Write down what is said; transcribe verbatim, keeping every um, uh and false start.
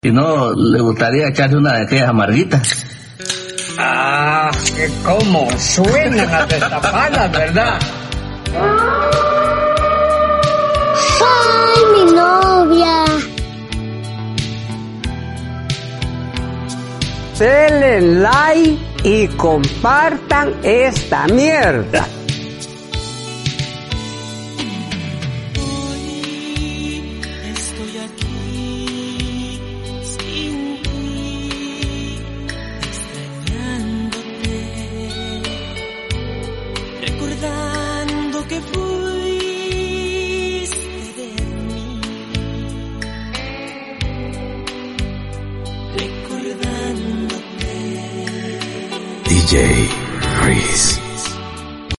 Si no, le gustaría echarse una de aquellas amarguitas. Ah, que cómo suenan a destapadas, ¿verdad? ¡Ay, mi novia! Denle like y compartan esta mierda. Hoy estoy aquí sin ti, extrañándote, recordando que fuiste de mí, recordándote. D J Freeze.